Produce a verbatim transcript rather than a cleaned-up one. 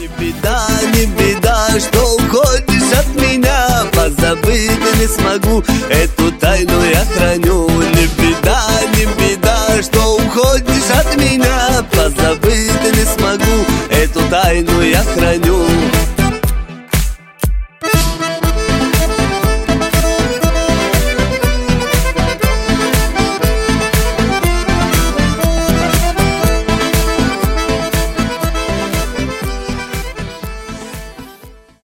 Не беда, не беда, что уходишь от меня. Позабыть не смогу, эту тайну я храню. Не беда, не беда, что уходишь от меня. Позабыть не смогу, эту тайну я храню.